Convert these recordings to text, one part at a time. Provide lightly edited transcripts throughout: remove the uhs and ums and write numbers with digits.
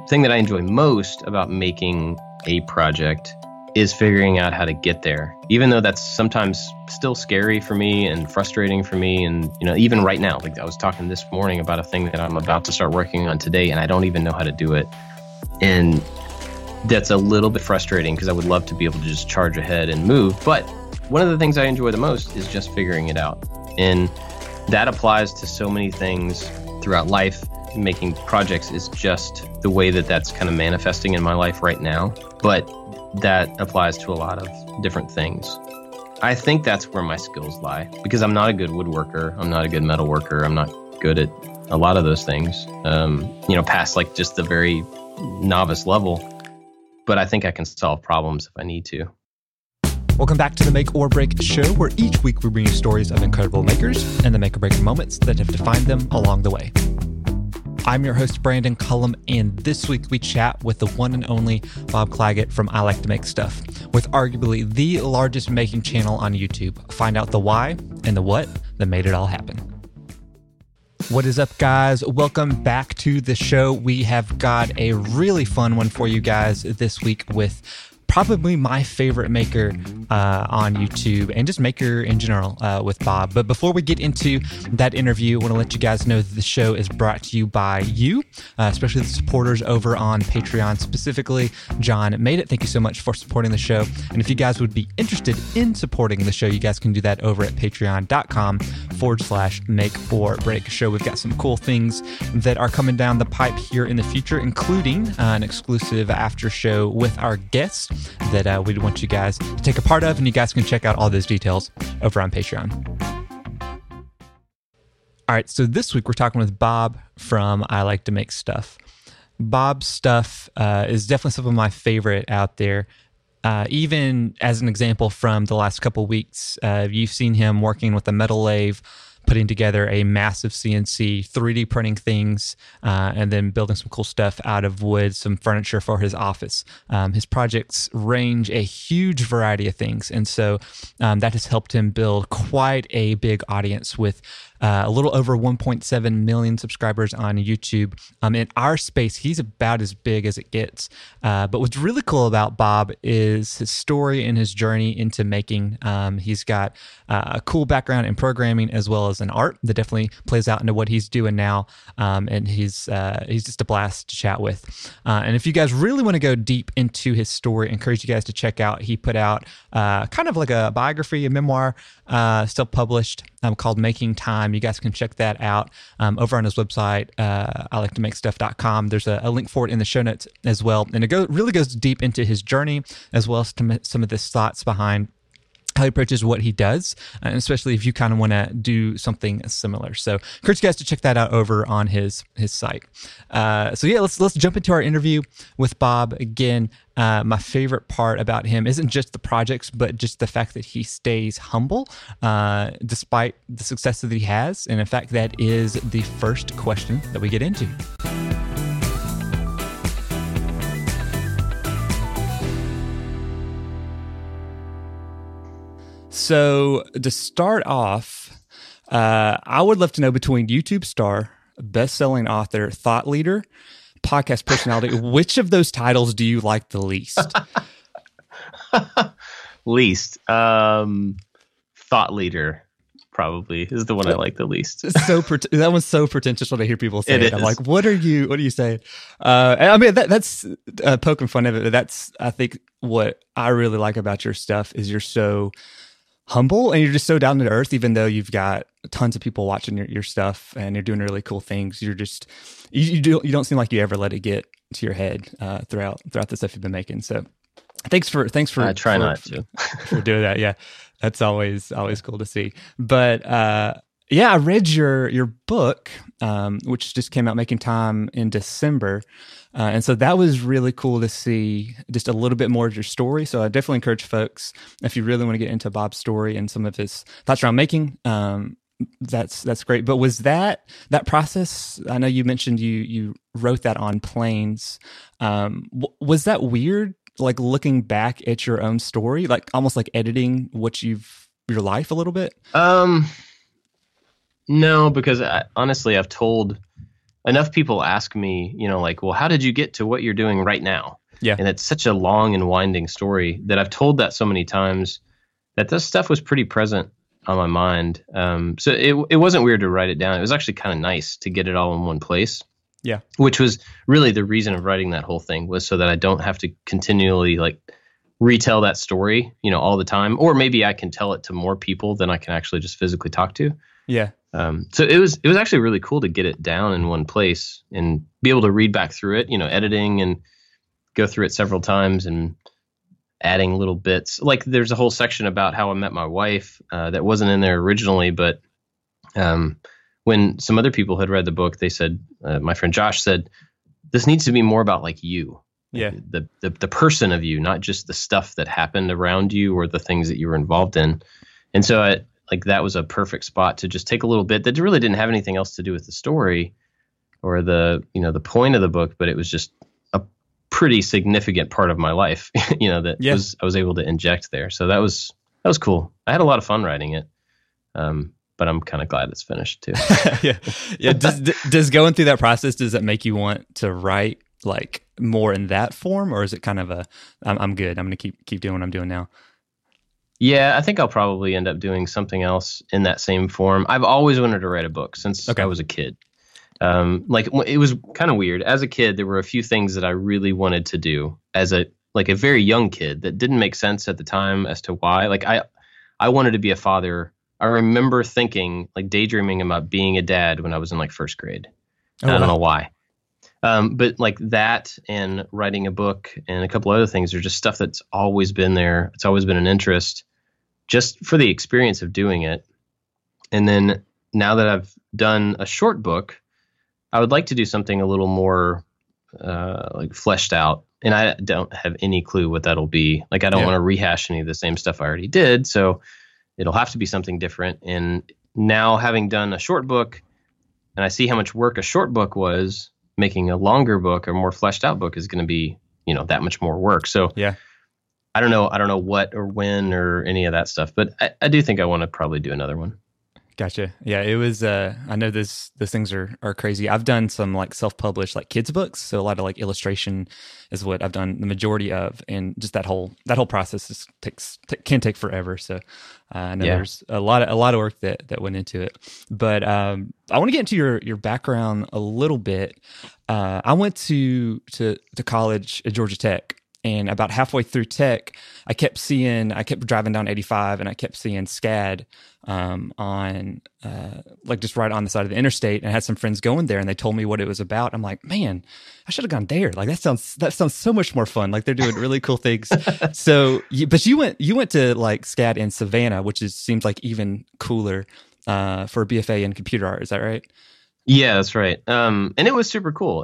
thing that I enjoy most about making a project is figuring out how to get there, even though that's sometimes still scary for me and frustrating for me. And, even right now, like I was talking this morning about a thing that I'm about to start working on today, and I don't even know how to do it. And that's a little bit frustrating because I would love to be able to just charge ahead and move. But one of the things I enjoy the most is just figuring it out. And that applies to so many things throughout life. Making projects is just the way that that's kind of manifesting in my life right now. But that applies to a lot of different things. I think that's where my skills lie, because I'm not a good woodworker. I'm not a good metal worker. I'm not good at a lot of those things, past like just the very novice level. But I think I can solve problems if I need to. Welcome back to the Make or Break Show, where each week we bring you stories of incredible makers and the make or break moments that have defined them along the way. I'm your host, Brandon Cullum, and this week we chat with the one and only Bob Clagett from I Like to Make Stuff, with arguably the largest making channel on YouTube. Find out the why and the what that made it all happen. What is up, guys? Welcome back to the show. We have got a really fun one for you guys this week with probably my favorite maker on YouTube and just maker in general with Bob. But before we get into that interview, I want to let you guys know that the show is brought to you by you, especially the supporters over on Patreon, specifically John Made It. Thank you so much for supporting the show. And if you guys would be interested in supporting the show, you guys can do that over at patreon.com/make or break show. We've got some cool things that are coming down the pipe here in the future, including an exclusive after show with our guests that we'd want you guys to take a part of, and you guys can check out all those details over on Patreon. All right, so this week we're talking with Bob from I Like to Make Stuff. Bob's stuff is definitely some of my favorite out there. Even as an example from the last couple of weeks, you've seen him working with a metal lathe, putting together a massive CNC, 3D printing things, and then building some cool stuff out of wood, some furniture for his office. His projects range a huge variety of things, and so that has helped him build quite a big audience with a little over 1.7 million subscribers on YouTube. In our space, he's about as big as it gets. But what's really cool about Bob is his story and his journey into making. He's got a cool background in programming as well as in art that definitely plays out into what he's doing now. And he's just a blast to chat with. And if you guys really want to go deep into his story, I encourage you guys to check out. He put out kind of like a biography, a memoir, still published, called Making Time. You guys can check that out over on his website, iliketomakestuff.com. There's a link for it in the show notes as well. And it really goes deep into his journey as well as some of the thoughts behind how he approaches what he does, and especially if you kind of want to do something similar. So encourage you guys to check that out over on his site. Let's jump into our interview with Bob. Again, my favorite part about him isn't just the projects, but just the fact that he stays humble despite the success that he has. And in fact, that is the first question that we get into. So to start off, I would love to know, between YouTube star, best-selling author, thought leader, podcast personality, which of those titles do you like the least? Least. Thought leader probably is the one I like the least. That one's so pretentious when I hear people say it. I'm like, what are you saying? That's poking fun of it, but that's, I think, what I really like about your stuff is you're so humble and you're just so down to earth, even though you've got tons of people watching your stuff and you're doing really cool things. You're just, you don't seem like you ever let it get to your head throughout the stuff you've been making. So thanks for I try not to for doing that. Yeah. That's always cool to see. But I read your book, which just came out, Making Time, in December. And so that was really cool to see just a little bit more of your story. So I definitely encourage folks, if you really want to get into Bob's story and some of his thoughts around making, that's great. But was that process, I know you mentioned you wrote that on planes. Was that weird, like looking back at your own story, like almost like editing your life a little bit? No, because honestly, I've told enough people ask me, like, well, how did you get to what you're doing right now? Yeah. And it's such a long and winding story that I've told that so many times that this stuff was pretty present on my mind. So it wasn't weird to write it down. It was actually kind of nice to get it all in one place. Yeah. Which was really the reason of writing that whole thing, was so that I don't have to continually like retell that story, all the time. Or maybe I can tell it to more people than I can actually just physically talk to. Yeah. So it was actually really cool to get it down in one place and be able to read back through it, editing and go through it several times and adding little bits. Like there's a whole section about how I met my wife that wasn't in there originally, but when some other people had read the book, they said, my friend Josh said, this needs to be more about like you. Yeah. The person of you, not just the stuff that happened around you or the things that you were involved in. And so that was a perfect spot to just take a little bit that really didn't have anything else to do with the story or the point of the book, but it was just a pretty significant part of my life, that I was able to inject there. So that was cool. I had a lot of fun writing it. But I'm kind of glad it's finished too. Yeah. Does going through that process, does that make you want to write like more in that form, or is it kind of I'm good, I'm going to keep doing what I'm doing now? Yeah, I think I'll probably end up doing something else in that same form. I've always wanted to write a book since I was a kid. It was kind of weird. As a kid, there were a few things that I really wanted to do as a very young kid that didn't make sense at the time as to why. Like I wanted to be a father. I remember thinking, like daydreaming about being a dad when I was in like first grade. I don't know why. But like that and writing a book and a couple other things are just stuff that's always been there. It's always been an interest just for the experience of doing it. And then now that I've done a short book, I would like to do something a little more like fleshed out. And I don't have any clue what that'll be. Like I don't want to rehash any of the same stuff I already did. So it'll have to be something different. And now having done a short book and I see how much work a short book was, making a longer book or more fleshed out book is going to be, that much more work. So I don't know what or when or any of that stuff, but I do think I want to probably do another one. Gotcha. Yeah, it was, I know those things are crazy. I've done some like self-published like kids books. So a lot of like illustration is what I've done the majority of. And just that whole process can take forever. So I know there's a lot of work that went into it, but I want to get into your background a little bit. I went to college at Georgia Tech. And about halfway through tech, I kept driving down 85 and I kept seeing SCAD on like just right on the side of the interstate, and I had some friends going there and they told me what it was about. I'm like, man, I should have gone there. Like that sounds so much more fun. Like they're doing really cool things. So, but you went to like SCAD in Savannah, which seems like even cooler for a BFA in computer art. Is that right? Yeah, that's right. And it was super cool.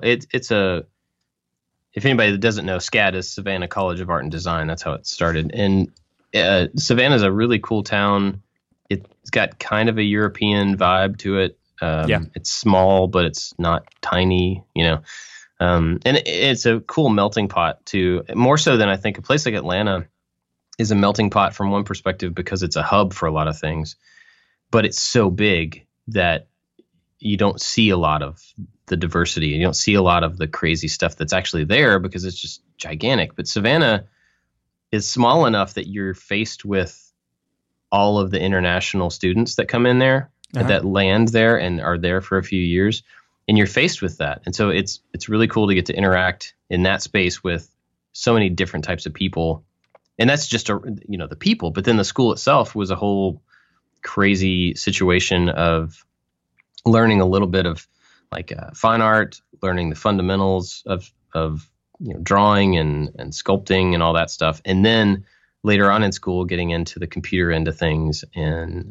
If anybody that doesn't know, SCAD is Savannah College of Art and Design. That's how it started. And Savannah is a really cool town. It's got kind of a European vibe to it. It's small, but it's not tiny, and it's a cool melting pot too, more so than I think a place like Atlanta is a melting pot from one perspective because it's a hub for a lot of things, but it's so big that you don't see a lot of the diversity. You don't see a lot of the crazy stuff that's actually there because it's just gigantic. But Savannah is small enough that you're faced with all of the international students that come in there, that land there and are there for a few years, and you're faced with that. And so it's really cool to get to interact in that space with so many different types of people. And that's just the people, but then the school itself was a whole crazy situation of learning a little bit of like fine art, learning the fundamentals of drawing and sculpting and all that stuff, and then later on in school getting into the computer end of things and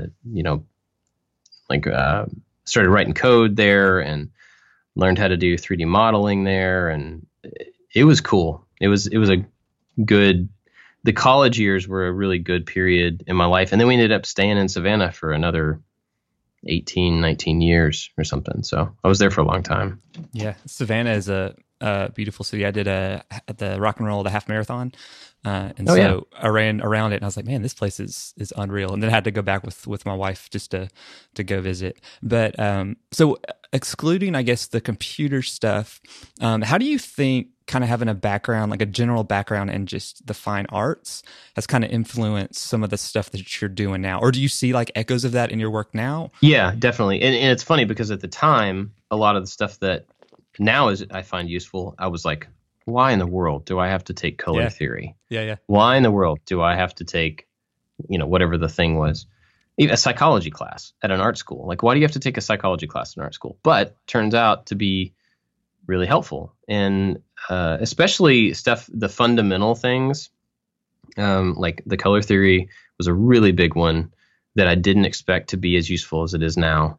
started writing code there and learned how to do 3D modeling there, and it was cool. It was the college years were a really good period in my life, and then we ended up staying in Savannah for another 18, 19 years or something. So I was there for a long time. Yeah. Savannah is beautiful city. I did the Rock and Roll, the half marathon. And Oh, yeah. so I ran around it and I was like, man, this place is unreal. And then I had to go back with my wife just to go visit. But so excluding, I guess, the computer stuff, how do you think kind of having a background, like a general background in just the fine arts has kind of influenced some of the stuff that you're doing now? Or do you see like echoes of that in your work now? Yeah, definitely. And it's funny because at the time, a lot of the stuff that now is I find useful, I was like, why in the world do I have to take color theory? Yeah. Why in the world do I have to take, whatever the thing was, even a psychology class at an art school? Like, why do you have to take a psychology class in art school? But turns out to be really helpful. And especially the fundamental things, like the color theory was a really big one that I didn't expect to be as useful as it is now.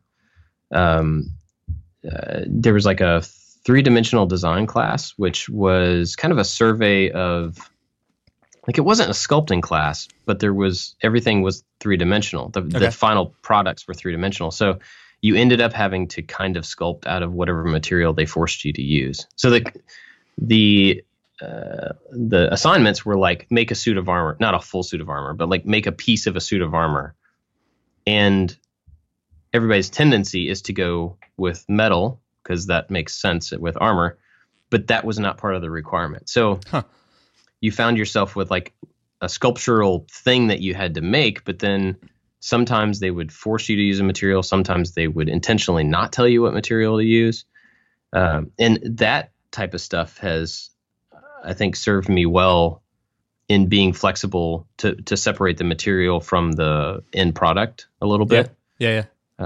There was like a 3-dimensional design class, which was kind of a survey of, like, it wasn't a sculpting class, but everything was 3-dimensional. The final products were 3-dimensional. So you ended up having to kind of sculpt out of whatever material they forced you to use. So the assignments were like, make a suit of armor, not a full suit of armor, but like make a piece of a suit of armor. And everybody's tendency is to go with metal because that makes sense with armor, but that was not part of the requirement. So you found yourself with like a sculptural thing that you had to make, but then sometimes they would force you to use a material. Sometimes they would intentionally not tell you what material to use. And that type of stuff has, I think, served me well in being flexible to separate the material from the end product a little bit. Yeah.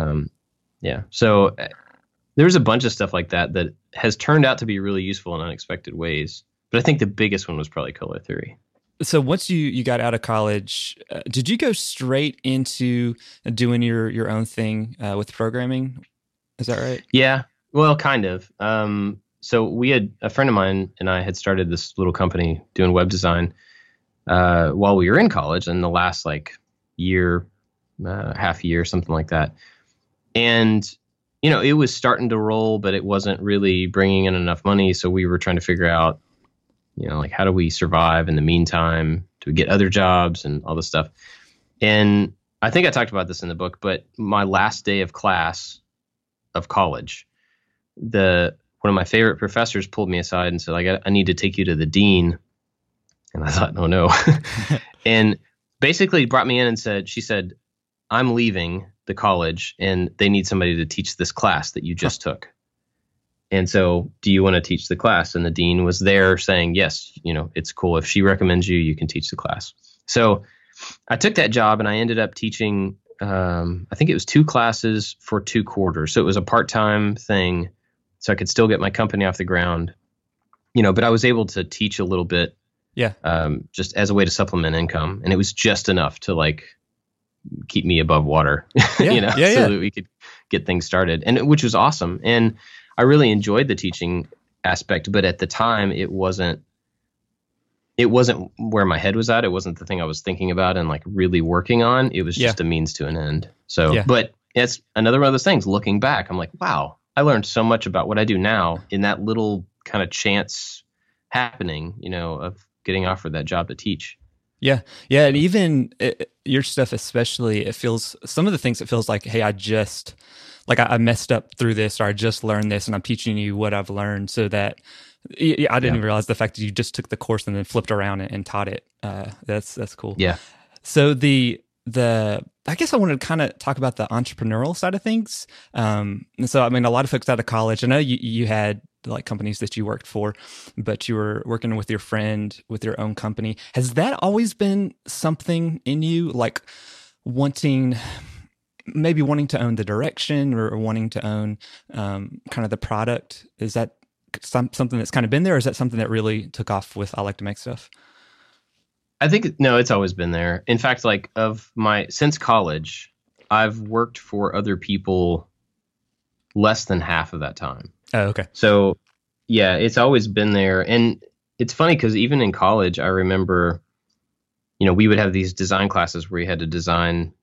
So there's a bunch of stuff like that has turned out to be really useful in unexpected ways. But I think the biggest one was probably color theory. So once you got out of college, did you go straight into doing your own thing with programming? Is that right? Yeah, well, kind of. So a friend of mine and I had started this little company doing web design while we were in college in the last like year, half year, something like that. And, it was starting to roll, but it wasn't really bringing in enough money. So we were trying to figure out, like, how do we survive in the meantime? Do we get other jobs and all this stuff? And I think I talked about this in the book, but my last day of class of college, one of my favorite professors pulled me aside and said, I need to take you to the dean. And I thought, oh no. And basically brought me in and she said, I'm leaving the college and they need somebody to teach this class that you just took. And so, do you want to teach the class? And the dean was there saying, yes, it's cool. If she recommends you, you can teach the class. So I took that job and I ended up teaching, I think it was 2 classes for 2 quarters. So it was a part-time thing. So I could still get my company off the ground, but I was able to teach a little bit. Yeah. Just as a way to supplement income. And it was just enough to like keep me above water, so that we could get things started, and which was awesome. And I really enjoyed the teaching aspect, but at the time it wasn't where my head was at. It wasn't the thing I was thinking about and like really working on. It was just a means to an end. So, but it's another one of those things. Looking back, I'm like, wow, I learned so much about what I do now in that little kind of chance happening, of getting offered that job to teach. Yeah. And even your stuff, especially, some of the things it feels like, hey, I messed up through this, or I just learned this and I'm teaching you what I've learned, so that I didn't realize the fact that you just took the course and then flipped around and taught it. That's cool. Yeah. So I guess I wanted to kind of talk about the entrepreneurial side of things. And so, I mean, a lot of folks out of college, I know you had like companies that you worked for, but you were working with your friend with your own company. Has that always been something in you, like wanting to own the direction or wanting to own kind of the product? Is that something that's kind of been there, or is that something that really took off with I Like to Make Stuff? I think, no, it's always been there. In fact, like since college, I've worked for other people less than half of that time. Oh, okay. So yeah, it's always been there. And it's funny because even in college, I remember, we would have these design classes where you had to design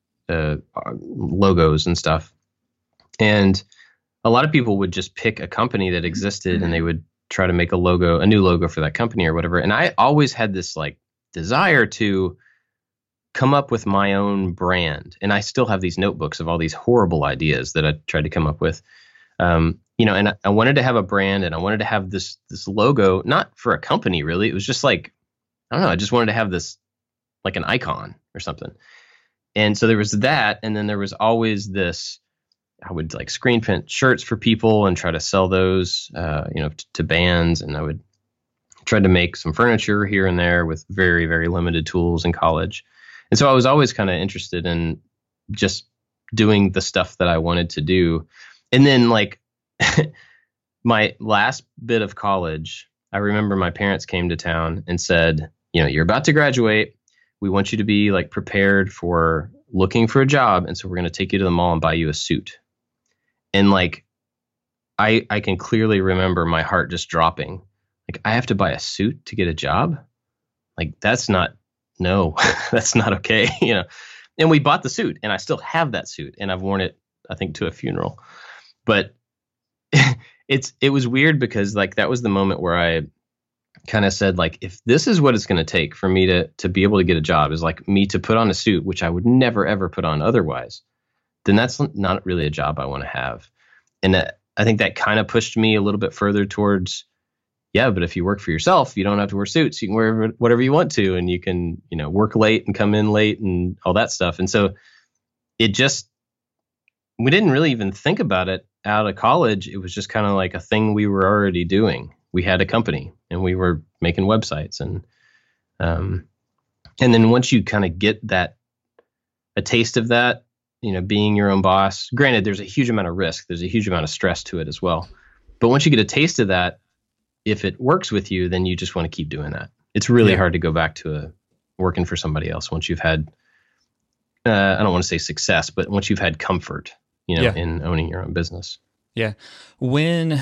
logos and stuff. And a lot of people would just pick a company that existed and they would try to make a new logo for that company or whatever. And I always had this like desire to come up with my own brand. And I still have these notebooks of all these horrible ideas that I tried to come up with. And I wanted to have a brand, and I wanted to have this logo, not for a company really. It was just like, I don't know, I just wanted to have this like an icon or something. And so there was that. And then there was always this, I would like screen print shirts for people and try to sell those, to bands. And I would try to make some furniture here and there with very, very limited tools in college. And so I was always kind of interested in just doing the stuff that I wanted to do. And then like my last bit of college, I remember my parents came to town and said, you're about to graduate. We want you to be like prepared for looking for a job. And so we're going to take you to the mall and buy you a suit. And like, I can clearly remember my heart just dropping. Like, I have to buy a suit to get a job? Like, that's not okay. And we bought the suit, and I still have that suit, and I've worn it, I think, to a funeral. But it was weird because like that was the moment where I kind of said, like, if this is what it's going to take for me to be able to get a job, is like me to put on a suit, which I would never, ever put on otherwise, then that's not really a job I want to have. And I think that kind of pushed me a little bit further towards, yeah, but if you work for yourself, you don't have to wear suits. You can wear whatever you want to, and you can, work late and come in late and all that stuff. And so we didn't really even think about it out of college. It was just kind of like a thing we were already doing. We had a company and we were making websites, and then once you kind of get a taste of that, being your own boss, granted, there's a huge amount of risk. There's a huge amount of stress to it as well. But once you get a taste of that, if it works with you, then you just want to keep doing that. It's really hard to go back to working for somebody else once you've had, I don't want to say success, but once you've had comfort, in owning your own business. Yeah. When,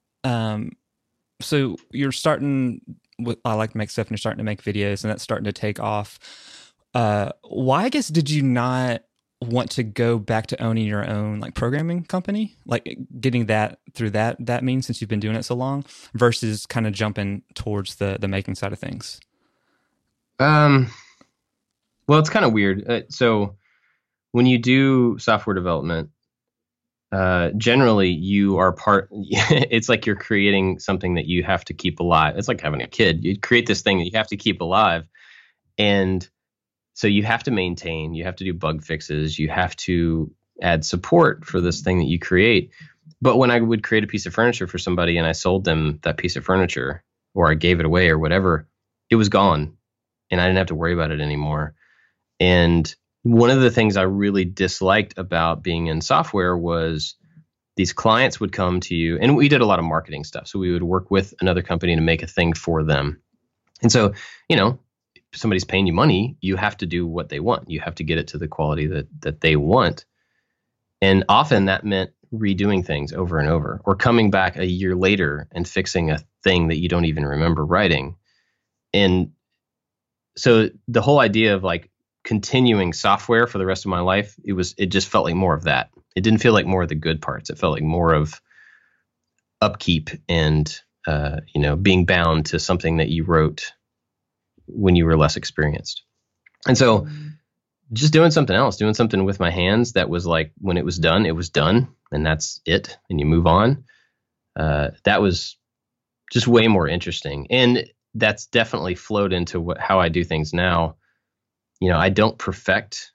so you're starting with I Like to Make Stuff, and you're starting to make videos, and that's starting to take off. Why, I guess, did you not want to go back to owning your own like programming company, like getting that through that means, since you've been doing it so long, versus kind of jumping towards the making side of things? Well, it's kind of weird. So when you do software development, generally you are it's like you're creating something that you have to keep alive. It's like having a kid. You create this thing that you have to keep alive. And so you have to maintain, you have to do bug fixes, you have to add support for this thing that you create. But when I would create a piece of furniture for somebody and I sold them that piece of furniture, or I gave it away or whatever, it was gone and I didn't have to worry about it anymore. And one of the things I really disliked about being in software was these clients would come to you, and we did a lot of marketing stuff. So we would work with another company to make a thing for them. And so, if somebody's paying you money, you have to do what they want. You have to get it to the quality that they want. And often that meant redoing things over and over, or coming back a year later and fixing a thing that you don't even remember writing. And so the whole idea of like continuing software for the rest of my life, it just felt like more of that. It didn't feel like more of the good parts. It felt like more of upkeep and, being bound to something that you wrote when you were less experienced. And so just doing something else, doing something with my hands that was like, when it was done, and that's it. And you move on. That was just way more interesting. And that's definitely flowed into how I do things now. I don't perfect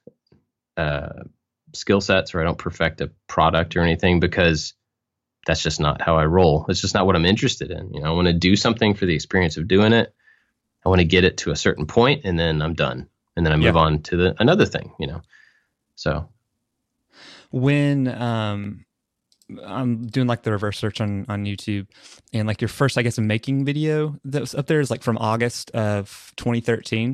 skill sets, or I don't perfect a product or anything, because that's just not how I roll. It's just not what I'm interested in. I want to do something for the experience of doing it. I want to get it to a certain point, and then I'm done. And then I move on to another thing, So when I'm doing like the reverse search on YouTube, and like your first, I guess, a making video that was up there is like from August of 2013.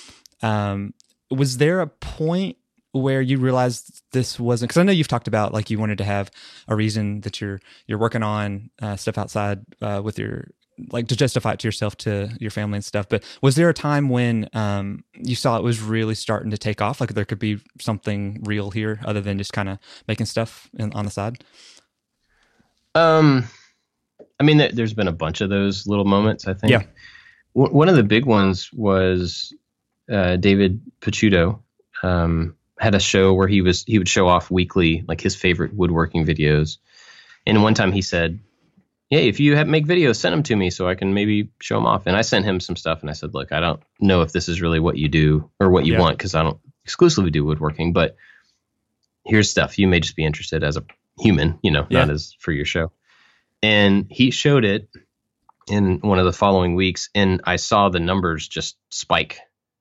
Was there a point where you realized this wasn't, because I know you've talked about like you wanted to have a reason that you're working on stuff outside with your, like, to justify it to yourself, to your family and stuff. But was there a time when you saw it was really starting to take off? Like there could be something real here other than just kind of making stuff on the side? I I mean, there's been a bunch of those little moments, I think. Yeah. One of the big ones was David Picciuto had a show where he would show off weekly, like his favorite woodworking videos. And one time he said, "Hey, if you make videos, send them to me so I can maybe show them off." And I sent him some stuff and I said, "Look, I don't know if this is really what you do or what you want, because I don't exclusively do woodworking, but here's stuff. You may just be interested as a human, not as for your show." And he showed it in one of the following weeks, and I saw the numbers just spike.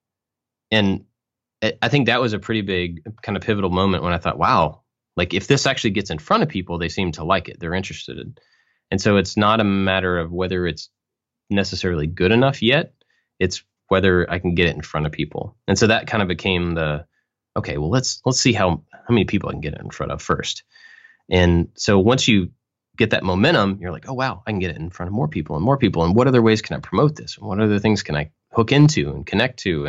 And I think that was a pretty big kind of pivotal moment when I thought, wow, like if this actually gets in front of people, they seem to like it. They're interested in. And so it's not a matter of whether it's necessarily good enough yet. It's whether I can get it in front of people. And so that kind of became okay, well, let's see how many people I can get it in front of first. And so once you get that momentum, you're like, oh, wow, I can get it in front of more people. And what other ways can I promote this? And what other things can I hook into and connect to?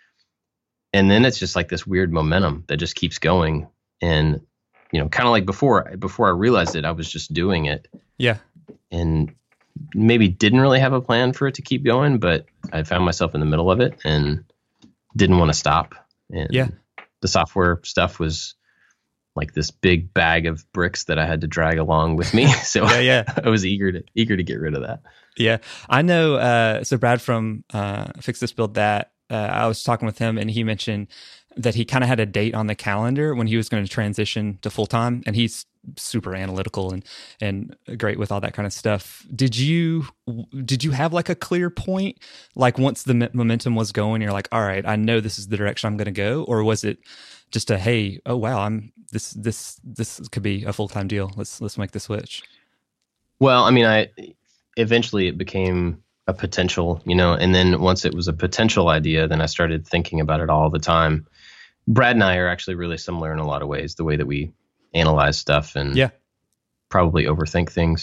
And then it's just like this weird momentum that just keeps going. And, kind of like before I realized it, I was just doing it. Yeah. And maybe didn't really have a plan for it to keep going, but I found myself in the middle of it and didn't want to stop. And the software stuff was like this big bag of bricks that I had to drag along with me. So I was eager to get rid of that. Yeah. I know. So Brad from Fix This Build That, I was talking with him and he mentioned that he kind of had a date on the calendar when he was going to transition to full time, and he's super analytical and great with all that kind of stuff. Did you have like a clear point, like once the momentum was going, you're like, all right, I know this is the direction I'm going to go? Or was it just hey, oh wow, this could be a full-time deal. Let's make the switch. Well, I mean, eventually it became a potential, and then once it was a potential idea, then I started thinking about it all the time. Brad and I are actually really similar in a lot of ways, the way that we analyze stuff and probably overthink things.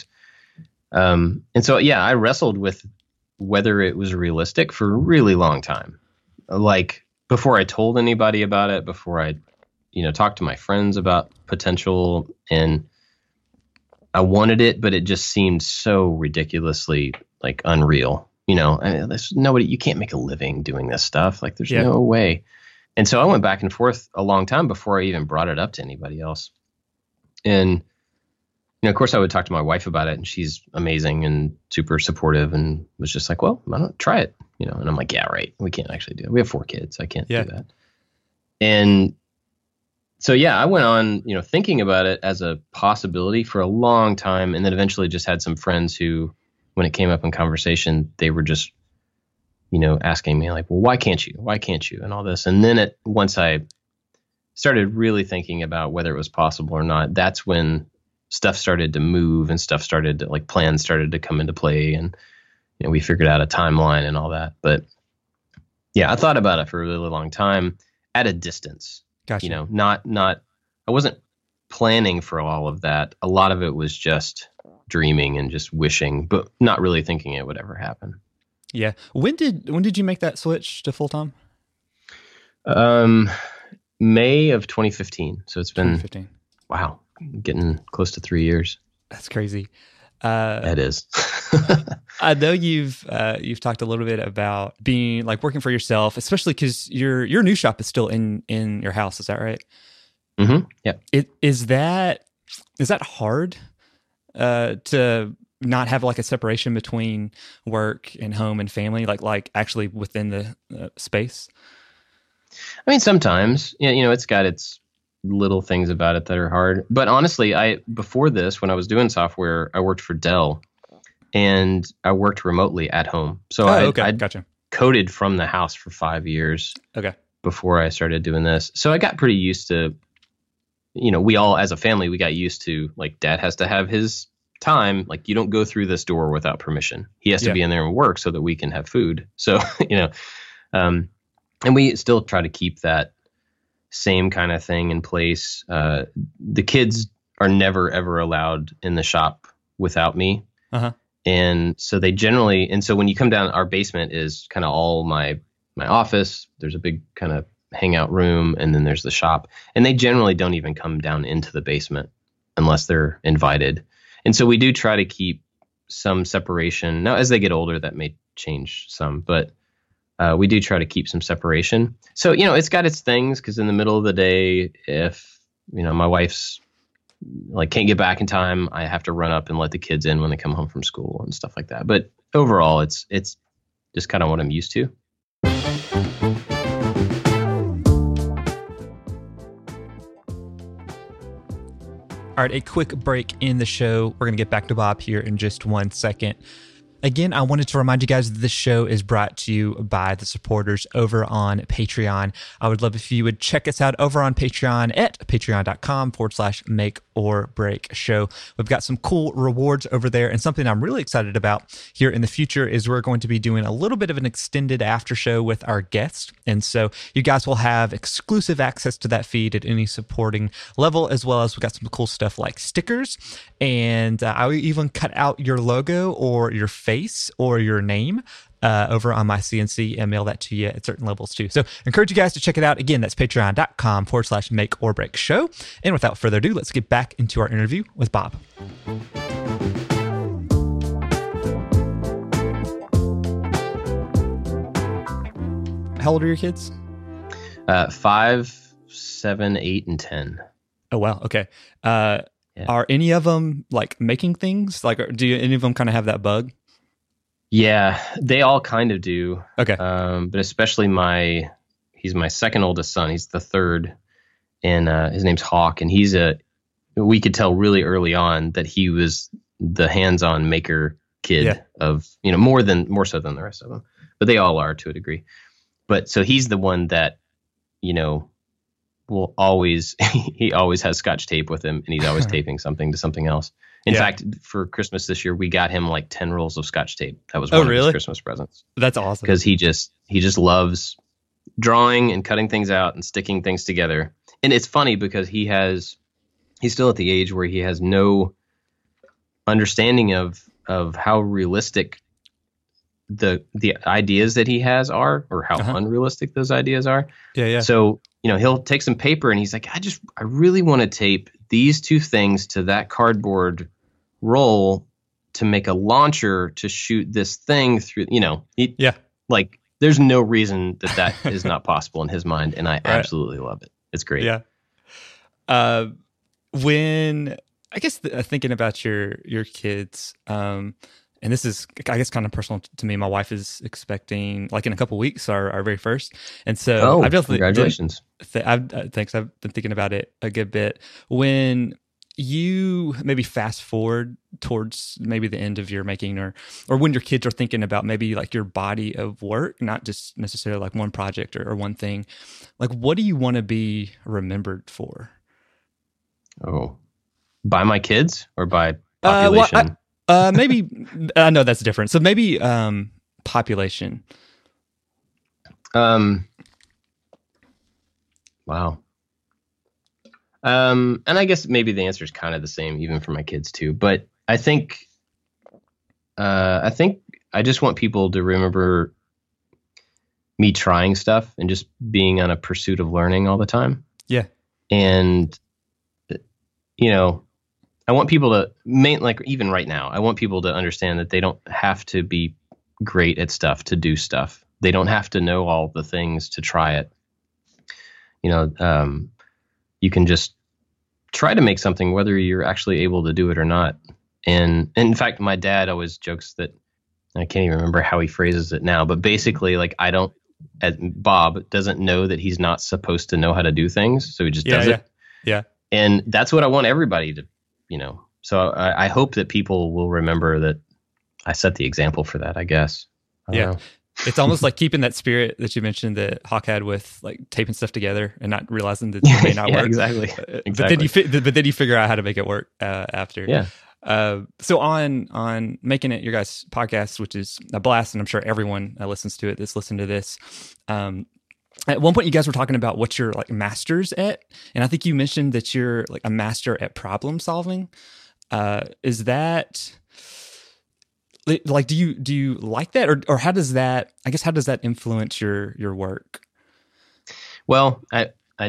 And so, I wrestled with whether it was realistic for a really long time. Like before I told anybody about it, before I, talked to my friends about potential, and I wanted it, but it just seemed so ridiculously like unreal. There's nobody, you can't make a living doing this stuff. Like there's no way. And so I went back and forth a long time before I even brought it up to anybody else. And, of course I would talk to my wife about it, and she's amazing and super supportive and was just like, well, why not try it? And I'm like, yeah, right. We can't actually do it. We have 4 kids. I can't do that. And so, I went on, thinking about it as a possibility for a long time. And then eventually just had some friends who, when it came up in conversation, they were just, asking me like, well, why can't you? Why can't you? And all this. And then once I started really thinking about whether it was possible or not, that's when stuff started to move and stuff started to, like, plans started to come into play. And, we figured out a timeline and all that. But I thought about it for a really long time at a distance. Gotcha. Not, I wasn't planning for all of that. A lot of it was just dreaming and just wishing, but not really thinking it would ever happen. Yeah. When did you make that switch to full time? May of 2015. So it's been 2015. Wow, getting close to 3 years. That's crazy. It is. I know you've talked a little bit about being like working for yourself, especially because your new shop is still in your house. Is that right? Mm-hmm. Yeah. Is that hard to not have like a separation between work and home and family, like actually within the space? I mean, sometimes, it's got its little things about it that are hard. But honestly, before this, when I was doing software, I worked for Dell, and I worked remotely at home. So I gotcha. Coded from the house for 5 years. Okay. Before I started doing this. So I got pretty used to, we all as a family, we got used to, like, Dad has to have his time. Like, you don't go through this door without permission. He has to be in there and work so that we can have food. So, and we still try to keep that same kind of thing in place. The kids are never, ever allowed in the shop without me. Uh-huh. And so so when you come down, our basement is kind of all my office. There's a big kind of hangout room, and then there's the shop. And they generally don't even come down into the basement unless they're invited. And so we do try to keep some separation. Now, as they get older, that may change some, but we do try to keep some separation. So, it's got its things, because in the middle of the day, if, my wife's like can't get back in time, I have to run up and let the kids in when they come home from school and stuff like that. But overall, it's just kind of what I'm used to. All right, a quick break in the show. We're going to get back to Bob here in just 1 second. Again, I wanted to remind you guys that this show is brought to you by the supporters over on Patreon. I would love if you would check us out over on Patreon at patreon.com/make-or-break-show. We've got some cool rewards over there, and something I'm really excited about here in the future is we're going to be doing a little bit of an extended after show with our guests. And so you guys will have exclusive access to that feed at any supporting level, as well as we've got some cool stuff like stickers. And I'll even cut out your logo or your face or your name over on my CNC and mail that to you at certain levels too. So I encourage you guys to check it out. Again, that's patreon.com/make-or-break-show. And without further ado, let's get back into our interview with Bob. How old are your kids? 5, 7, 8, and 10. Oh, wow. Okay. Are any of them like making things? Like, do any of them kind of have that bug? Yeah, they all kind of do. Okay. But especially he's my second oldest son. He's the third, and his name's Hawk. And we could tell really early on that he was the hands-on maker kid of, more so than the rest of them. But they all are to a degree. But so he's the one that, will always, he always has Scotch tape with him, and he's always taping something to something else. In fact, for Christmas this year, we got him like 10 rolls of Scotch tape. That was one of his Christmas presents. That's awesome. Because he just loves drawing and cutting things out and sticking things together. And it's funny because he's still at the age where he has no understanding of how realistic the ideas that he has are, or how unrealistic those ideas are. Yeah. So, he'll take some paper and he's like, I really want to tape these two things to that cardboard roll to make a launcher to shoot this thing through, like there's no reason that is not possible in his mind. And I absolutely love it. It's great. Yeah. When I guess thinking about your kids, and this is, I guess, kind of personal to me. My wife is expecting, like in a couple of weeks, our very first, and so I've definitely congratulations. Thanks. I've been thinking about it a good bit. When you maybe fast forward towards maybe the end of your making, or when your kids are thinking about maybe like your body of work, not just necessarily like one project or one thing, like what do you want to be remembered for? Oh, by my kids or by population? Maybe no, that's different. So maybe population. Wow. And I guess maybe the answer is kind of the same, even for my kids too. But I think I just want people to remember me trying stuff and just being on a pursuit of learning all the time. Yeah. And I want people to like even right now, I want people to understand that they don't have to be great at stuff to do stuff. They don't have to know all the things to try it. You can just try to make something, whether you're actually able to do it or not. And in fact, my dad always jokes that, I can't even remember how he phrases it now, but basically like Bob doesn't know that he's not supposed to know how to do things. So he just does it. Yeah. And that's what I want everybody to, so I hope that people will remember that I set the example for that, I guess. I don't know. It's almost like keeping that spirit that you mentioned that Hawk had with like taping stuff together and not realizing that it may not work. Exactly. But then you figure out how to make it work after. Yeah. So on Making It Your Guys' podcast, which is a blast, and I'm sure everyone listens to it that's listened to this. At one point, you guys were talking about what you're like masters at, and I think you mentioned that you're like a master at problem solving. Is that like do you like that, or how does that influence your work? Well, I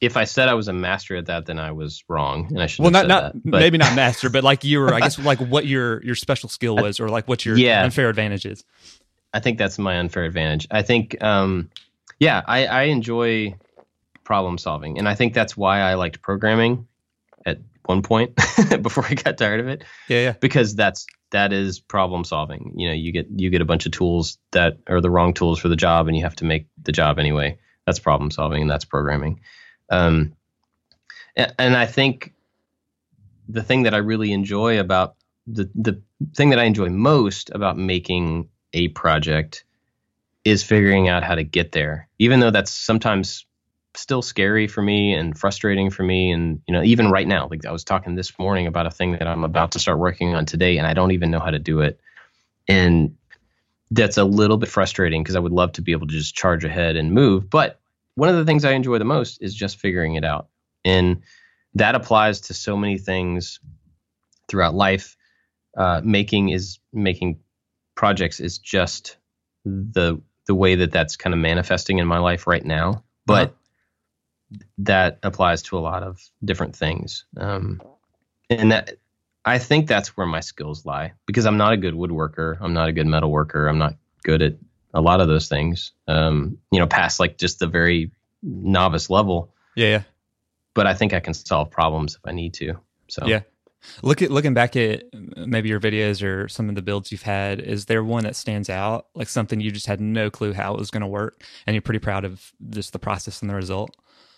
if I said I was a master at that, then I was wrong, and I should Well, have not said that. But maybe not master, but like you were, I guess, like what your special skill was, or like what your unfair advantage is. I think that's my unfair advantage. I think, I enjoy problem solving, and I think that's why I liked programming at one point before I got tired of it. Yeah. Because that is problem solving. You know, you get a bunch of tools that are the wrong tools for the job, and you have to make the job anyway. That's problem solving, and that's programming. And I think the thing that I really enjoy about the thing that I enjoy most about making a project is figuring out how to get there, even though that's sometimes still scary for me and frustrating for me. And, you know, even right now, like I was talking this morning about a thing that I'm about to start working on today, and I don't even know how to do it. And that's a little bit frustrating because I would love to be able to just charge ahead and move. But one of the things I enjoy the most is just figuring it out. And that applies to so many things throughout life. Making projects is just the way that's kind of manifesting in my life right now. But that applies to a lot of different things. And that, I think that's where my skills lie, because I'm not a good woodworker. I'm not a good metal worker. I'm not good at a lot of those things, past like just the very novice level. Yeah. But I think I can solve problems if I need to. So yeah. Looking back at maybe your videos or some of the builds you've had, is there one that stands out, like something you just had no clue how it was going to work, and you're pretty proud of just the process and the result?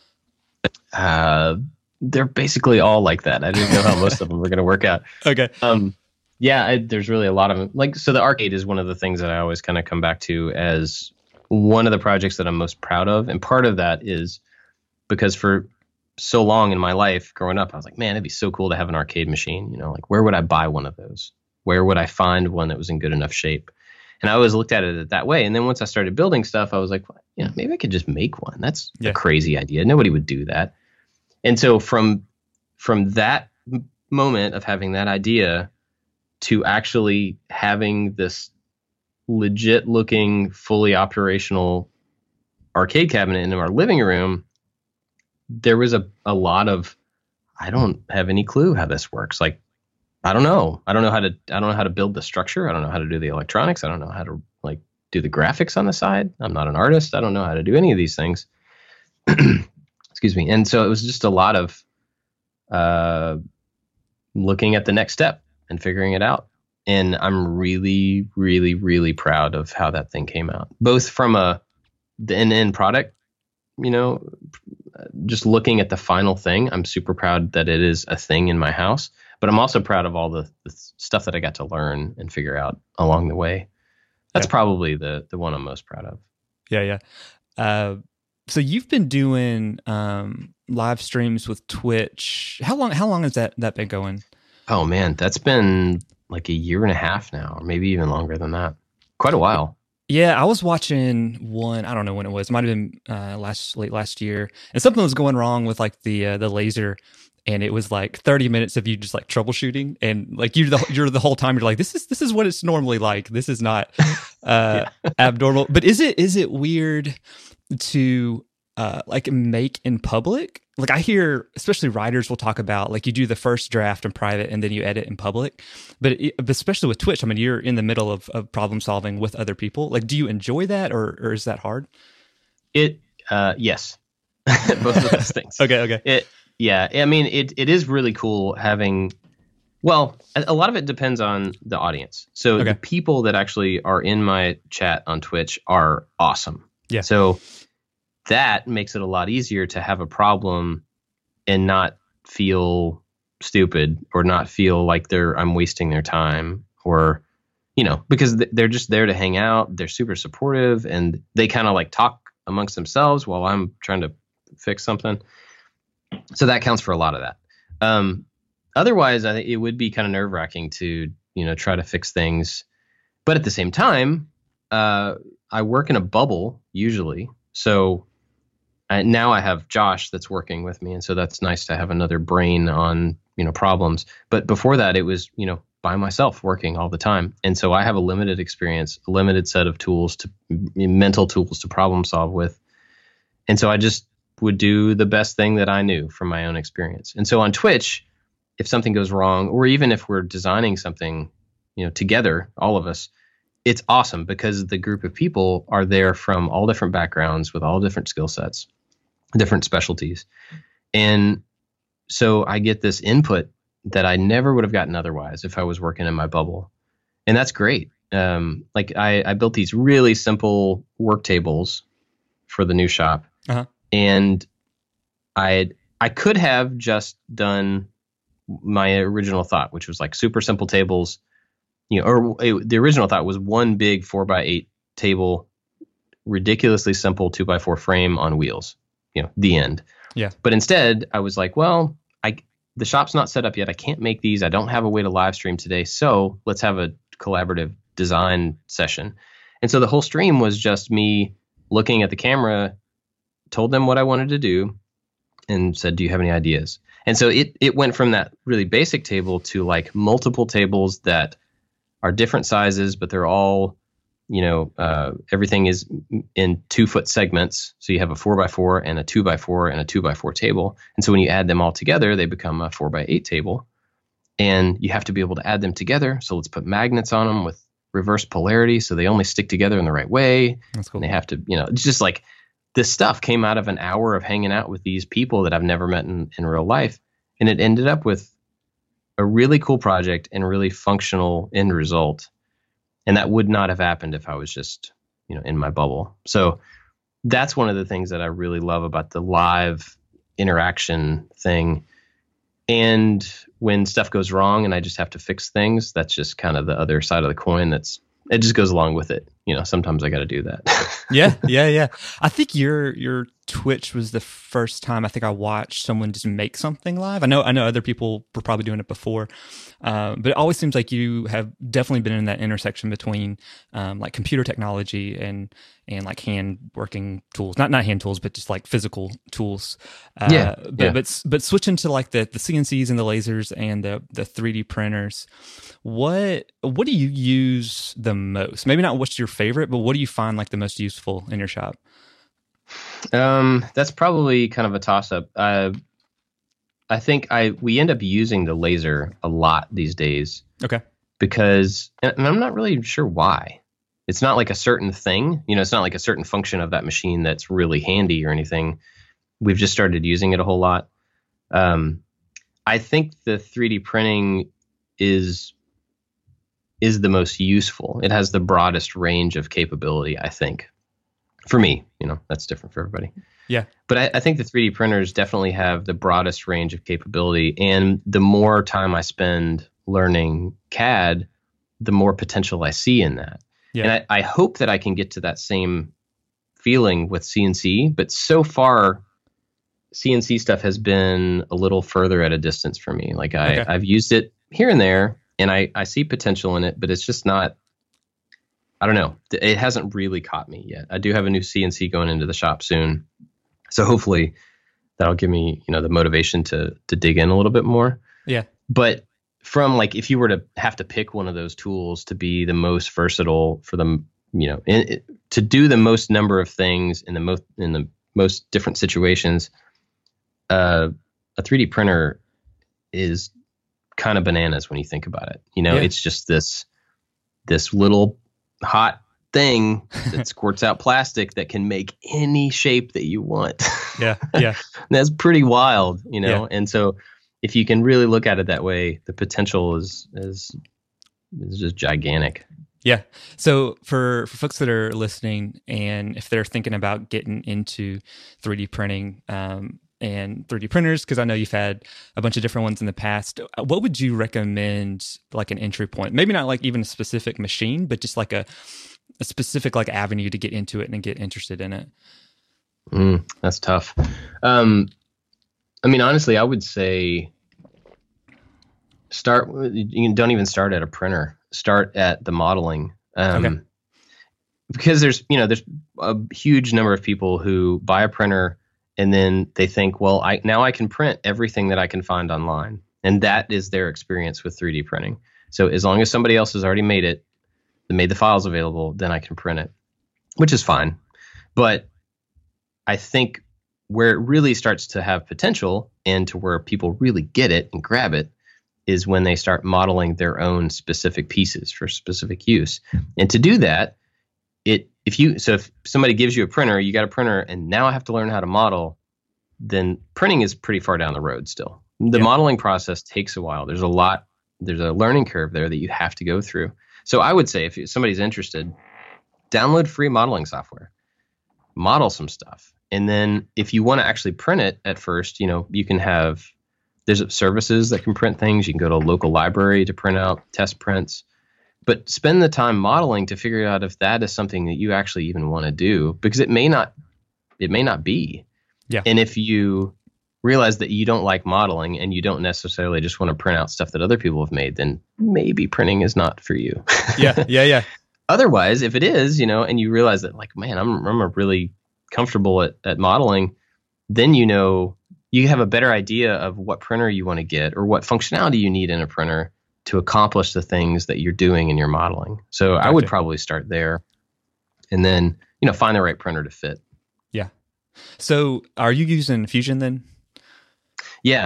They're basically all like that. I didn't know how most of them were going to work out. Okay. There's really a lot of them. Like, so the arcade is one of the things that I always kind of come back to as one of the projects that I'm most proud of. And part of that is because for so long in my life growing up, I was like, man, it'd be so cool to have an arcade machine. You know, like where would I buy one of those? Where would I find one that was in good enough shape? And I always looked at it that way. And then once I started building stuff, I was like, well, maybe I could just make one. That's a crazy idea. Nobody would do that. And so from that moment of having that idea to actually having this legit looking, fully operational arcade cabinet in our living room, there was a lot of, I don't have any clue how this works. Like, I don't know how to build the structure. I don't know how to do the electronics. I don't know how to like do the graphics on the side. I'm not an artist. I don't know how to do any of these things. Excuse me. And so it was just a lot of looking at the next step and figuring it out. And I'm really, really, really proud of how that thing came out, both from the end product, just looking at the final thing. I'm super proud that it is a thing in my house, but I'm also proud of all the stuff that I got to learn and figure out along the way. That's probably the one I'm most proud of. Yeah. So you've been doing live streams with Twitch. How long has that been going? Oh man, that's been like a year and a half now, or maybe even longer than that. Quite a while. Yeah, I was watching one. I don't know when it was. It might have been late last year, and something was going wrong with like the laser, and it was like 30 minutes of you just like troubleshooting, and like you're the whole time you're like, this is what it's normally like. This is not abnormal. But is it weird to like make in public? Like I hear, especially writers will talk about like you do the first draft in private and then you edit in public. But especially with Twitch, I mean, you're in the middle of problem solving with other people. Like, do you enjoy that, or is that hard? Yes, both of those things. Okay. I mean, it is really cool having. Well, a lot of it depends on the audience. So the people that actually are in my chat on Twitch are awesome. Yeah. So that makes it a lot easier to have a problem and not feel stupid or not feel like I'm wasting their time, or, because they're just there to hang out. They're super supportive and they kind of like talk amongst themselves while I'm trying to fix something. So that counts for a lot of that. Otherwise, I think it would be kind of nerve-wracking to, try to fix things. But at the same time, I work in a bubble usually. So now I have Josh that's working with me. And so that's nice to have another brain on, problems. But before that, it was, by myself working all the time. And so I have a limited experience, a limited set of mental tools to problem solve with. And so I just would do the best thing that I knew from my own experience. And so on Twitch, if something goes wrong, or even if we're designing something, together, all of us, it's awesome because the group of people are there from all different backgrounds with all different skill sets, different specialties. And so I get this input that I never would have gotten otherwise if I was working in my bubble. And that's great. I built these really simple work tables for the new shop. Uh-huh. And I could have just done my original thought, which was like super simple tables, the original thought was one big 4x8 table, ridiculously simple 2x4 frame on wheels, the end. Yeah. But instead I was like, well, the shop's not set up yet. I can't make these. I don't have a way to live stream today. So let's have a collaborative design session. And so the whole stream was just me looking at the camera, told them what I wanted to do, and said, do you have any ideas? And so it went from that really basic table to like multiple tables that are different sizes, but they're all, everything is in 2-foot segments. So you have a 4x4 and a 2x4 and a 2x4 table. And so when you add them all together, they become a 4x8 table. And you have to be able to add them together. So let's put magnets on them with reverse polarity so they only stick together in the right way. That's cool. And they have to, it's just like this stuff came out of an hour of hanging out with these people that I've never met in real life. And it ended up with a really cool project and a really functional end result. And that would not have happened if I was just, in my bubble. So that's one of the things that I really love about the live interaction thing. And when stuff goes wrong and I just have to fix things, that's just kind of the other side of the coin. It just goes along with it. Sometimes I got to do that. Yeah. I think your Twitch was the first time I think I watched someone just make something live. I know other people were probably doing it before, but it always seems like you have definitely been in that intersection between like computer technology and like hand working tools, not hand tools, but just like physical tools. But switching to like the CNCs and the lasers and the 3D printers, what do you use the most? Maybe not what's your favorite, but what do you find like the most useful in your shop? That's probably kind of a toss-up. I think we end up using the laser a lot these days. Okay. Because, and I'm not really sure why. It's not like a certain thing, it's not like a certain function of that machine that's really handy or anything. We've just started using it a whole lot. I think the 3D printing is the most useful. It has the broadest range of capability, I think. For me, that's different for everybody. Yeah. But I think the 3D printers definitely have the broadest range of capability. And the more time I spend learning CAD, the more potential I see in that. Yeah. And I hope that I can get to that same feeling with CNC. But so far, CNC stuff has been a little further at a distance for me. Like I've used it here and there, and I see potential in it, but it's just not. I don't know. It hasn't really caught me yet. I do have a new CNC going into the shop soon. So hopefully that'll give me, the motivation to dig in a little bit more. Yeah. But from like, if you were to have to pick one of those tools to be the most versatile for them, to do the most number of things in the most different situations, a 3D printer is kind of bananas when you think about it. It's just this little hot thing that squirts out plastic that can make any shape that you want. Yeah. That's pretty wild, Yeah. And so if you can really look at it that way, the potential is just gigantic. Yeah. So for folks that are listening, and if they're thinking about getting into 3D printing, and 3D printers, because I know you've had a bunch of different ones in the past, what would you recommend like an entry point? Maybe not like even a specific machine, but just like a specific like avenue to get into it and get interested in it. That's tough. Honestly, I would say don't even start at a printer. Start at the modeling. Okay. Because there's a huge number of people who buy a printer and then they think, well, I can print everything that I can find online. And that is their experience with 3D printing. So as long as somebody else has already made the files available, then I can print it, which is fine. But I think where it really starts to have potential and to where people really get it and grab it is when they start modeling their own specific pieces for specific use. And to do that, if somebody gives you a printer, you got a printer, and now I have to learn how to model, then printing is pretty far down the road still. The modeling process takes a while. There's a learning curve there that you have to go through. So I would say if somebody's interested, download free modeling software, model some stuff. And then if you want to actually print it at first, you can there's services that can print things. You can go to a local library to print out test prints. But spend the time modeling to figure out if that is something that you actually even want to do, because it may not be. Yeah. And if you realize that you don't like modeling and you don't necessarily just want to print out stuff that other people have made, then maybe printing is not for you. Yeah. Otherwise, if it is, and you realize that like, man, I'm really comfortable at modeling, then you have a better idea of what printer you want to get or what functionality you need in a printer to accomplish the things that you're doing in your modeling. So gotcha. I would probably start there and then, find the right printer to fit. Yeah. So are you using Fusion then? Yeah.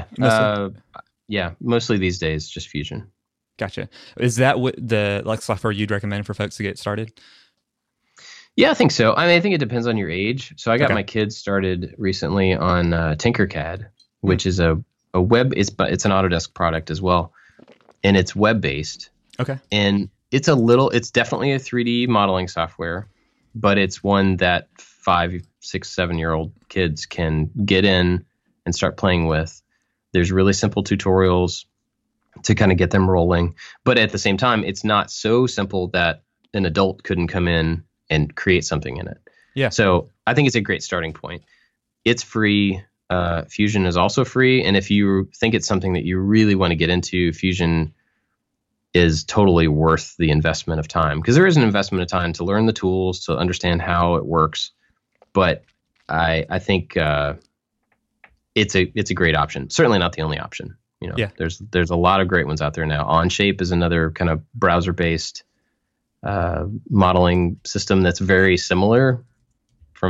Mostly these days, just Fusion. Gotcha. Is that what the software you'd recommend for folks to get started? Yeah, I think so. I think it depends on your age. So I got my kids started recently on Tinkercad, which is a web, it's an Autodesk product as well. And it's web-based. Okay. And it's definitely a 3D modeling software, but it's one that 5, 6, 7-year-old kids can get in and start playing with. There's really simple tutorials to kind of get them rolling. But at the same time, it's not so simple that an adult couldn't come in and create something in it. Yeah. So I think it's a great starting point. It's free. Fusion is also free. And if you think it's something that you really want to get into, Fusion is totally worth the investment of time, because there is an investment of time to learn the tools, to understand how it works. But I think it's a great option. Certainly not the only option. There's a lot of great ones out there now. Onshape is another kind of browser-based modeling system that's very similar from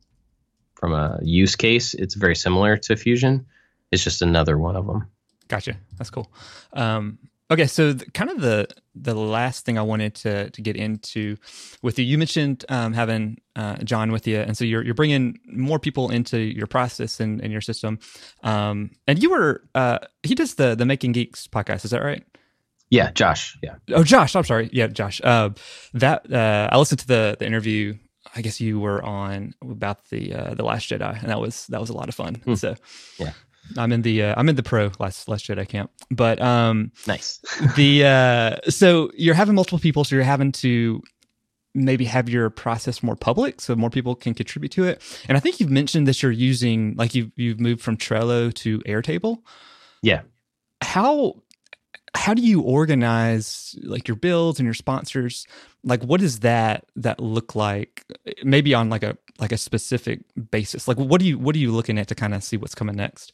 a use case. It's very similar to Fusion. It's just another one of them. Gotcha. That's cool. Okay, so kind of the last thing I wanted to get into with you mentioned having John with you, and so you're bringing more people into your process and your system. And you were he does the Making Geeks podcast, is that right? Yeah, Josh. Yeah. Oh, Josh. I'm sorry. Yeah, Josh. I listened to the interview. I guess you were on about the Last Jedi, and that was a lot of fun. So yeah. I'm in the pro Last Jedi camp, but nice. So you're having multiple people, so you're having to maybe have your process more public, so more people can contribute to it. And I think you've mentioned that you're using you've moved from Trello to Airtable. Yeah. How do you organize your builds and your sponsors? What does that look like? Maybe on like a specific basis. What are you looking at to kind of see what's coming next?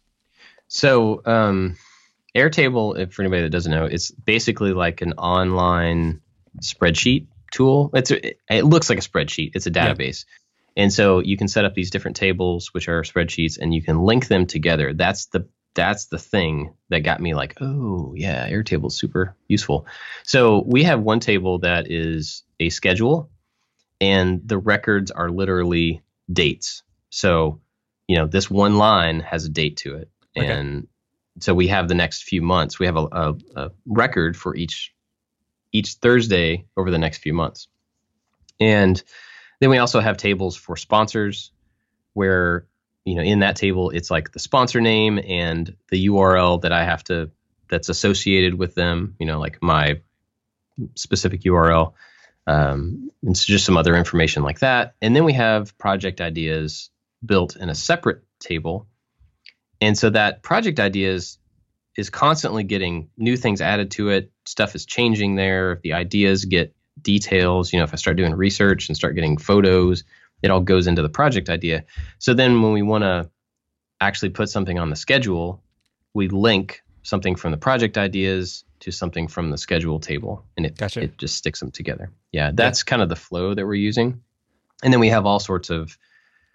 So Airtable, for anybody that doesn't know, it's basically like an online spreadsheet tool. It looks like a spreadsheet. It's a database. Yeah. And so you can set up these different tables, which are spreadsheets, and you can link them together. That's the thing that got me like, oh yeah, Airtable is super useful. So we have one table that is a schedule, and the records are literally dates. So, this one line has a date to it. Okay. And so we have the next few months. We have a record for each Thursday over the next few months. And then we also have tables for sponsors where, in that table, it's like the sponsor name and the URL that's associated with them, like my specific URL. And so just some other information like that. And then we have project ideas built in a separate table. And so that project ideas is constantly getting new things added to it. Stuff is changing there. The ideas get details. If I start doing research and start getting photos, it all goes into the project idea. So then when we want to actually put something on the schedule, we link something from the project ideas to something from the schedule table, and it just sticks them together. Yeah, that's kind of the flow that we're using. And then we have all sorts of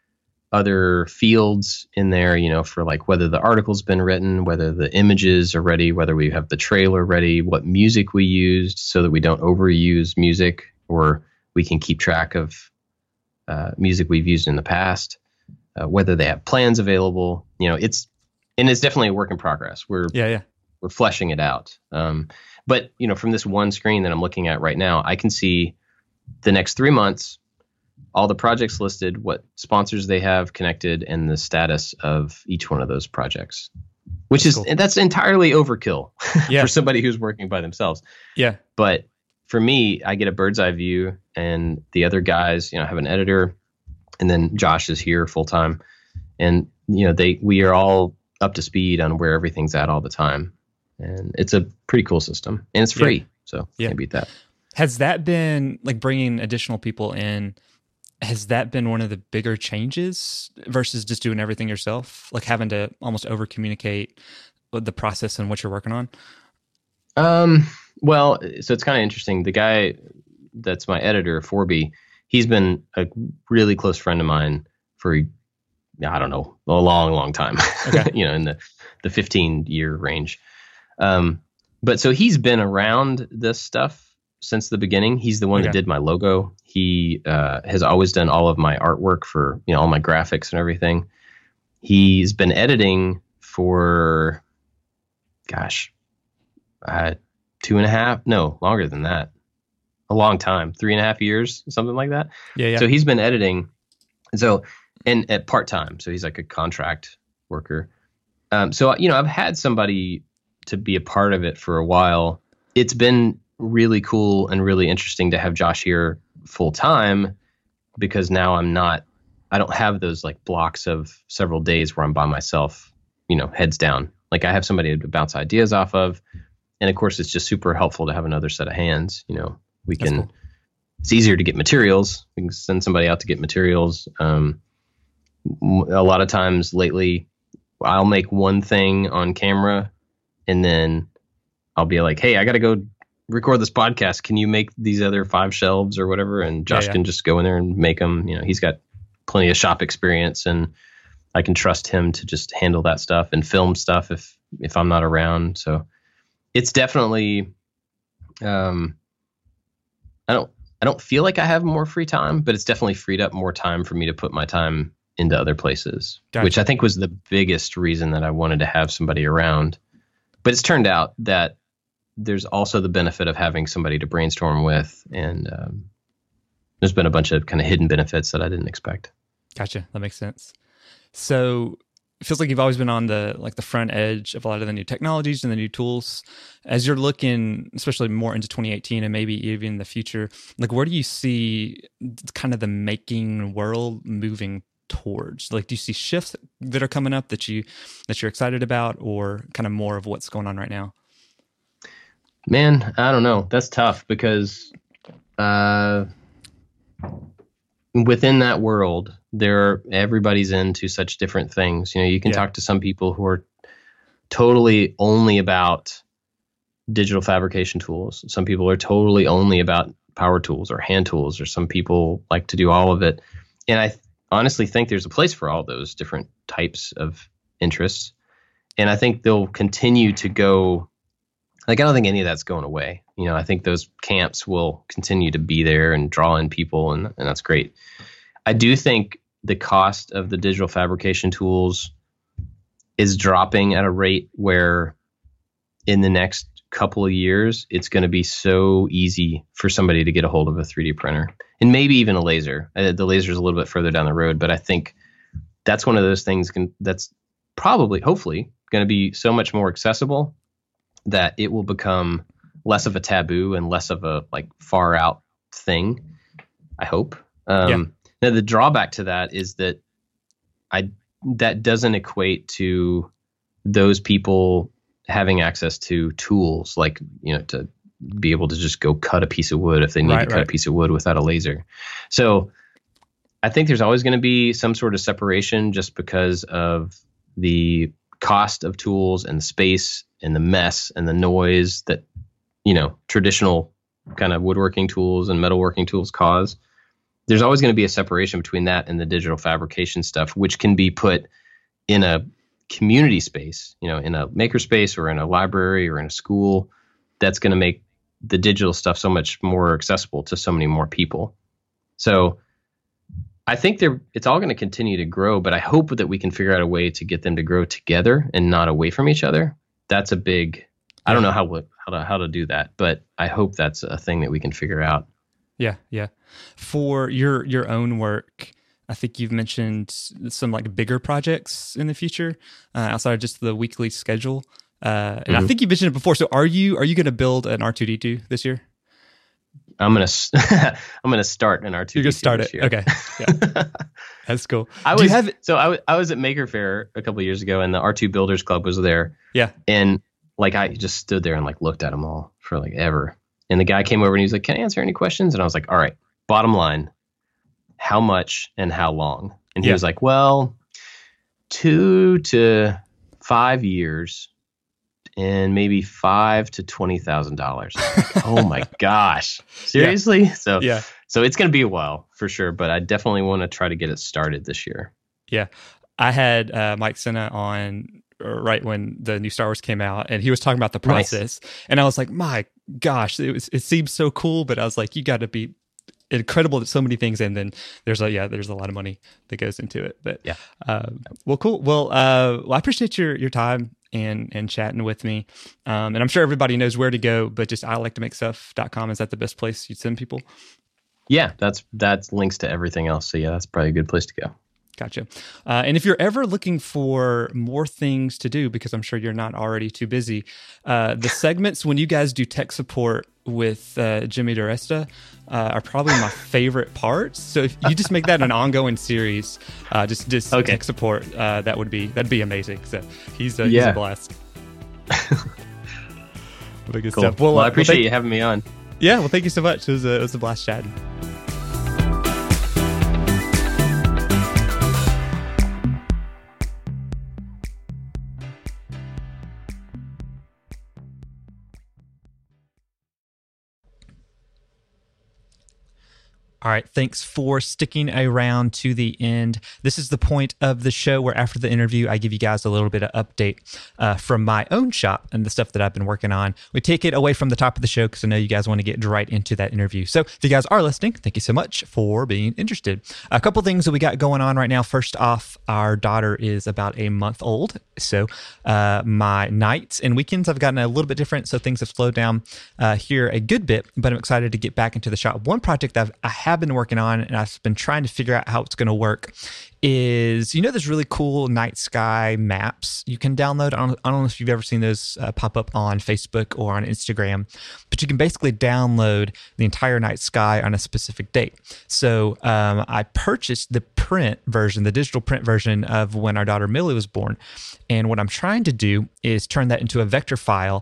other fields in there, for like whether the article's been written, whether the images are ready, whether we have the trailer ready, what music we used so that we don't overuse music, or we can keep track of music we've used in the past, whether they have plans available. It's definitely a work in progress. We're fleshing it out. But from this one screen that I'm looking at right now, I can see the next 3 months, all the projects listed, what sponsors they have connected, and the status of each one of those projects, that's entirely overkill for somebody who's working by themselves. Yeah. But for me, I get a bird's eye view, and the other guys, have an editor, and then Josh is here full time, and we are all up to speed on where everything's at all the time, and it's a pretty cool system, and it's free, so can't beat that. Has that been like bringing additional people in? Has that been one of the bigger changes versus just doing everything yourself, like having to almost over communicate the process and what you're working on? Well, so it's kind of interesting. The guy that's my editor, Forby, he's been a really close friend of mine for, I don't know, a long, long time, okay. In the 15-year range. But so he's been around this stuff since the beginning. He's the one that did my logo. He has always done all of my artwork for, all my graphics and everything. He's been editing for, 2.5, no, longer than that. A long time, 3.5 years, something like that. Yeah. So he's been editing. So, and at part-time. So he's like a contract worker. So, I've had somebody to be a part of it for a while. It's been really cool and really interesting to have Josh here full time, because now I don't have those like blocks of several days where I'm by myself, heads down. Like I have somebody to bounce ideas off of. And of course, it's just super helpful to have another set of hands. We can, cool. It's easier to get materials. We can send somebody out to get materials. A lot of times lately, I'll make one thing on camera and then I'll be like, hey, I got to go record this podcast. Can you make these other 5 shelves or whatever? And Josh can just go in there and make them. He's got plenty of shop experience, and I can trust him to just handle that stuff and film stuff if I'm not around. So it's definitely, I don't feel like I have more free time, but it's definitely freed up more time for me to put my time into other places, which I think was the biggest reason that I wanted to have somebody around. But it's turned out that there's also the benefit of having somebody to brainstorm with. And there's been a bunch of kind of hidden benefits that I didn't expect. Gotcha. That makes sense. So it feels like you've always been on the front edge of a lot of the new technologies and the new tools. As you're looking, especially more into 2018 and maybe even the future, like where do you see kind of the making world moving towards? Like, do you see shifts that are coming up that you're excited about, or kind of more of what's going on right now? Man, I don't know. That's tough because within that world, everybody's into such different things. You can talk to some people who are totally only about digital fabrication tools. Some people are totally only about power tools or hand tools, or some people like to do all of it. And I honestly think there's a place for all those different types of interests. And I think they'll continue to go. Like, I don't think any of that's going away. I think those camps will continue to be there and draw in people, and that's great. I do think the cost of the digital fabrication tools is dropping at a rate where in the next couple of years, it's going to be so easy for somebody to get a hold of a 3D printer, and maybe even a laser. The laser is a little bit further down the road, but I think that's one of those things that's probably, hopefully, going to be so much more accessible that it will become less of a taboo and less of a far out thing, I hope. Now the drawback to that is that that doesn't equate to those people having access to tools, to be able to just go cut a piece of wood if they need to cut a piece of wood without a laser. So I think there's always going to be some sort of separation just because of the cost of tools and the space and the mess and the noise that, traditional kind of woodworking tools and metalworking tools cause. there's always going to be a separation between that and the digital fabrication stuff, which can be put in a community space, in a maker space or in a library or in a school. That's going to make the digital stuff so much more accessible to so many more people. So I think it's all going to continue to grow, but I hope that we can figure out a way to get them to grow together and not away from each other. That's a big, I don't know how to do that, but I hope that's a thing that we can figure out. Yeah. For your own work, I think you've mentioned some like bigger projects in the future outside of just the weekly schedule. And I think you mentioned it before. So are you going to build an R2D2 this year? I'm gonna start an R2D2. You're gonna start it. Year. Okay, yeah. That's cool. I was at Maker Faire a couple of years ago, and the R2 Builders Club was there. Yeah, and like I just stood there and like looked at them all for like ever. And the guy came over and he was like, "Can I answer any questions?" And I was like, "All right, bottom line, how much and how long?" And he was like, "Well, 2 to 5 years." And maybe $5,000 to $20,000. Oh my gosh! Seriously? Yeah. So it's going to be a while for sure, but I definitely want to try to get it started this year. Yeah, I had Mike Senna on right when the new Star Wars came out, and he was talking about the process, and I was like, my gosh, it seems so cool, but I was like, you got to be incredible at so many things, and then there's a lot of money that goes into it. But well, cool. Well, I appreciate your time and chatting with me. And I'm sure everybody knows where to go, but just iliketomakestuff.com. Is that the best place you'd send people? Yeah, that's links to everything else. So yeah, that's probably a good place to go. Gotcha. And if you're ever looking for more things to do, because I'm sure you're not already too busy, the segments when you guys do tech support with Jimmy DiResta are probably my favorite parts. So if you just make that an ongoing series, just tech support, that'd be amazing. So he's a blast. Good cool. stuff. Well, I appreciate you having me on. Yeah, well, thank you so much. It was a blast chatting. All right, thanks for sticking around to the end. This is the point of the show where after the interview, I give you guys a little bit of update from my own shop and the stuff that I've been working on. We take it away from the top of the show because I know you guys want to get right into that interview. So if you guys are listening, thank you so much for being interested. A couple things that we got going on right now. First off, our daughter is about a month old. So my nights and weekends have gotten a little bit different. So things have slowed down here a good bit, but I'm excited to get back into the shop. One project that I have been working on and I've been trying to figure out how it's going to work is, there's really cool night sky maps you can download. I don't know if you've ever seen those pop up on Facebook or on Instagram, but you can basically download the entire night sky on a specific date. So I purchased the digital print version of when our daughter Millie was born. And what I'm trying to do is turn that into a vector file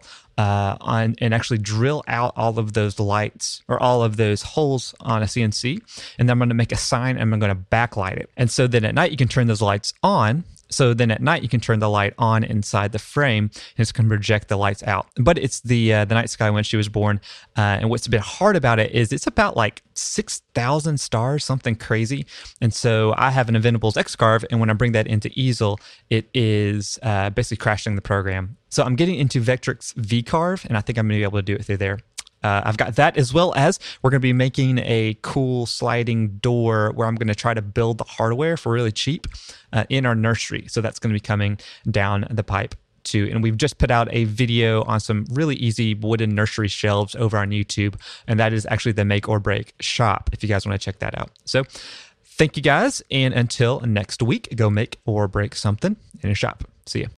and actually drill out all of those lights or all of those holes on a CNC. And then I'm going to make a sign and I'm going to backlight it. And so then at night you can turn those lights on. So then at night you can turn the light on inside the frame and it's going to project the lights out. But it's the night sky when she was born. And what's a bit hard about it is it's about like 6,000 stars, something crazy. And so I have an Inventables X-Carve, and when I bring that into easel, it is basically crashing the program. So I'm getting into Vectrix VCarve, and I think I'm going to be able to do it through there. I've got that, as well as we're going to be making a cool sliding door where I'm going to try to build the hardware for really cheap in our nursery. So that's going to be coming down the pipe too. And we've just put out a video on some really easy wooden nursery shelves over on YouTube. And that is actually the Make or Break shop, if you guys want to check that out. So thank you guys. And until next week, go make or break something in your shop. See ya.